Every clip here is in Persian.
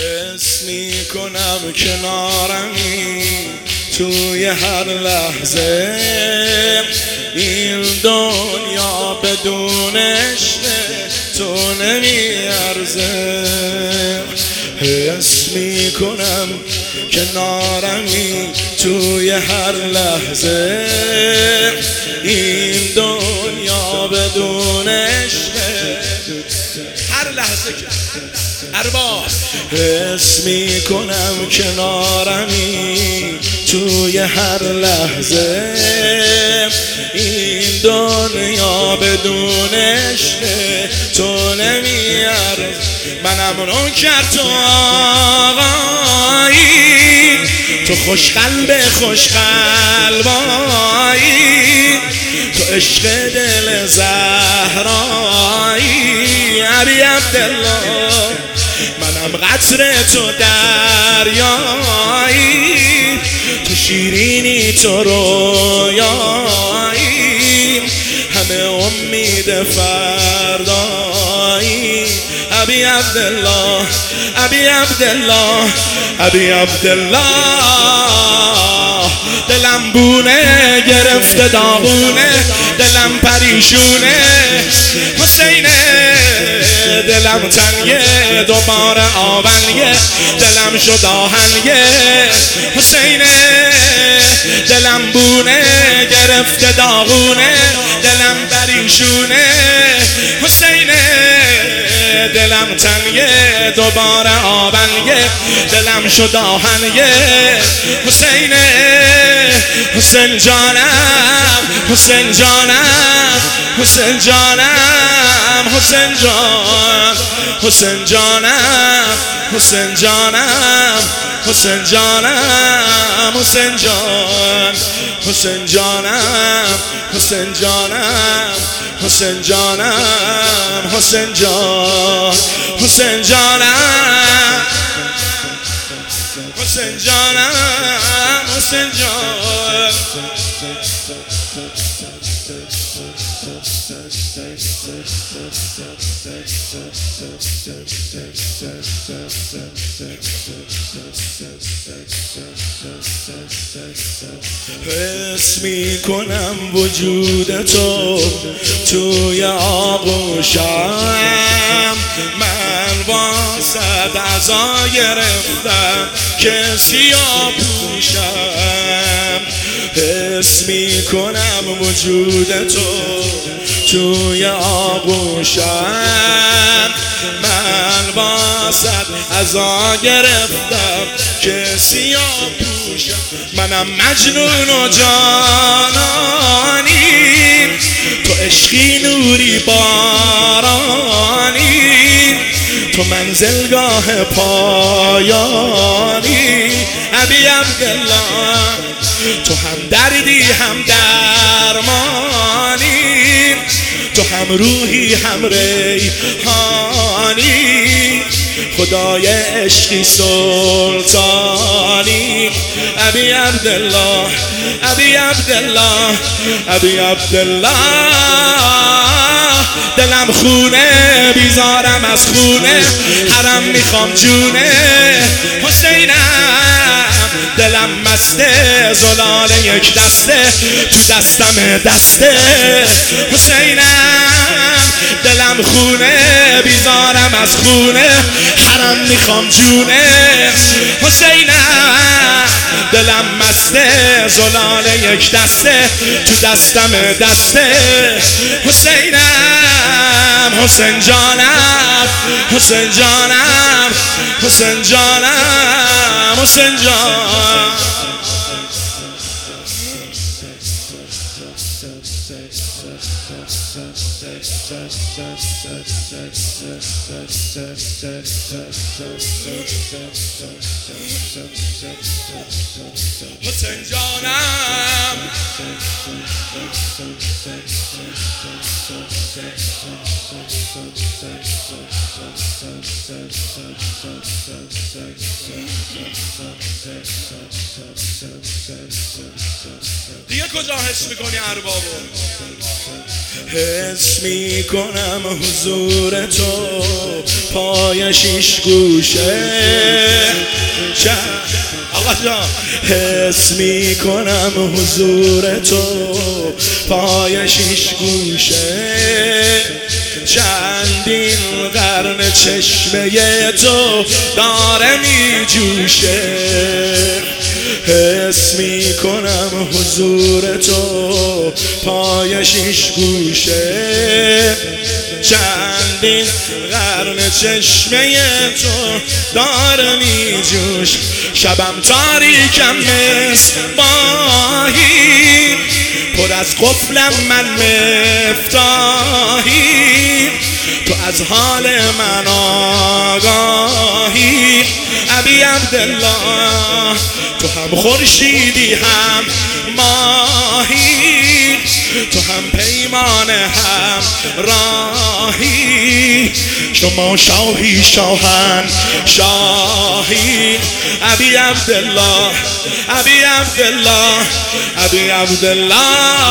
حس میکنم کنارمی توی هر لحظه، این دنیا بدون عشق تو نمیارزه. حس میکنم کنارمی توی هر لحظه، این دنیا بدون عشق هر لحظه که ارباب. حس میکنم کنارمی توی هر لحظه، این دنیا بدون عشق تو نمیارزه. منم رو کرد تو آقایی، تو خوش قلبایی، تو عشق دل زهرایی. علی عبدالله منم قطره تو دریایی، تو شیرینی تو رویایی، همه امید فردایی. ابی عبدالله ابی عبدالله ابی عبدالله، دلم بونه گرفته داغونه، دلم پریشونه حسینه، دلم تنگه دوباره آونیه، دلم شد آهنگه حسینه، دلم بونه گرفته داغونه، دلم پریشونه حسینه، دلم تنگه دوباره آونیه، دلم شد آهنگه حسینه. حسین جانم حسین جانم حسین جانم حسین جان، حسین جانم حسین جانم حسین جانم حسین جان، حسین جانم حسین جانم حسین جانم حسین جان، حسین جانم حسین جانم حسین جان. حس میکنم وجود تو توی آغوشم، من واسه عزا گرفتم که سیاه پوشم. حس میکنم وجود تو توی آغوشم، من واسه عزا گرفتم که سیاه پوشم. منم مجنون و جانانی، تو عشقی نوری بارانی، تو منزلگاه پایانی. ابی عبدالله تو هم دردی هم درمانی، تو هم روحی هم ریحانی، خدای عشقی سلطانی. ابی عبدالله ابی عبدالله ابی عبدالله، دلم خونه بیزارم از خونه، حرم میخوام جونه حسینم، دلم مسته زلال یک دسته، تو دستم دسته حسینم، دلم خونه بیزارم از خونه، حرم میخوام جونه حسینم، دلم مسته زلال یک دسته، تو دستم دسته حسینم. حسین جانم حسین جانم حسین جانم حسین جان. حسین جانم دیگه کجا حس میکنی اربابو؟ حس میکنم حضور حضور تو پای شیش گوشه آقا جان حس میکنم حضور تو پای شیش گوشه چندین قرن چشمه تو داره می جوشه حس میکنم حضور تو پای شیش گوشه چندین قرن چشمه تو داره می جوش شبم تاریکم مثل ماهی پر از قفلم من مفتاحی تو از حال من آگاهی ابی عبدالله تو هم خورشیدی هم ماهی تو هم پیمان هم راهی شما شاهی شاهن شاهی ابی عبدالله ابی عبدالله ابی عبدالله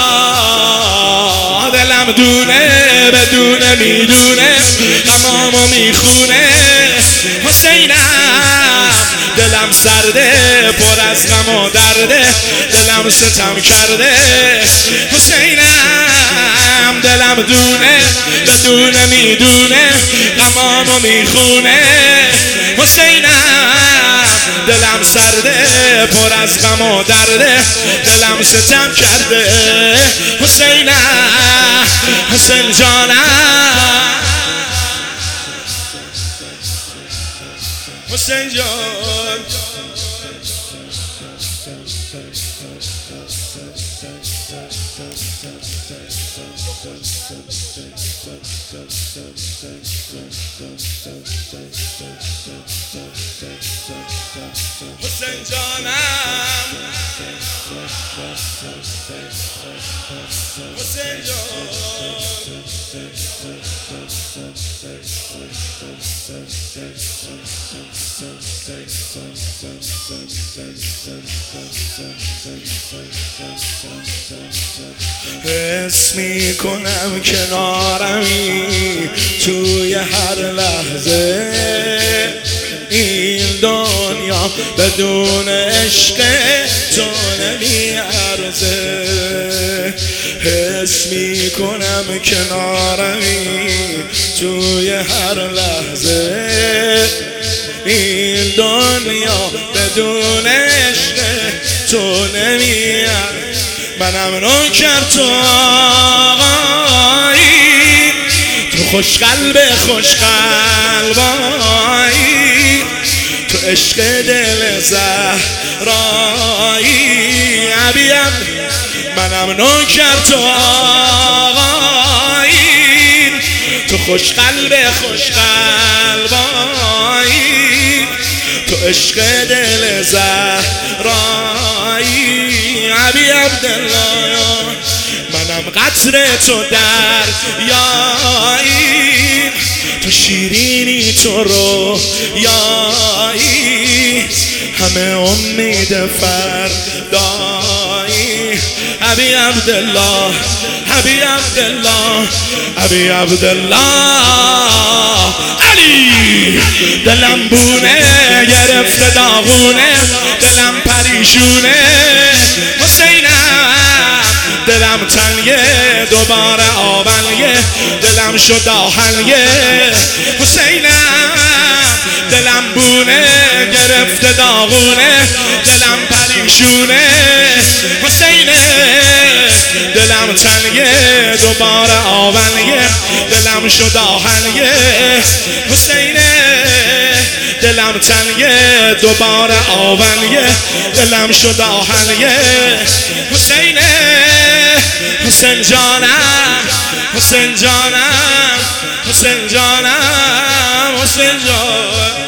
دلم دونه بدونه میدونه غمامو میخونه حسینم دلم سرده پر از غم و درده دلم ستم کرده حسینم دلم دونه بدونه میدونه غمامو میخونه حسینم دلم سرده پر از غم و درده دلم ستم کرده حسینم حسین جانم حسین جان حسین جانم حسین جان حس میکنم کنارمی توی هر لحظه این دنیا بدون عشق تو نمیارزه حس میکنم کنارمی توی هر لحظه این دنیا بدون عشق تو نمیارزه منم نوکر تو آقایی تو خوش قلب خوش قلبایی تو عشق دل زهرایی ابی منم نوکر تو آقایی تو خوش قلب خوش قلبایی تو عشق دل زهرایی ابی عبدالله منم قطر تو دریایی تو شیرینی تو رویایی همه امید فردایی ابی عبدالله ابی عبدالله ابی عبدالله علی دلم بونه گرفته داغونه دلم پریشونه حسینم دلم تنگه دوباره آبنگه دلم شد آهنگه حسینم دلم بونه گرفته داغونه دلم پریشونه حسینه دلم تنگه دوباره آونگه دلم شد آهنگه حسینه دلم تنگه دوباره آونگه دلم شد آهنگه حسینه حسین جانم حسین جانم حسین جانم حسین جانم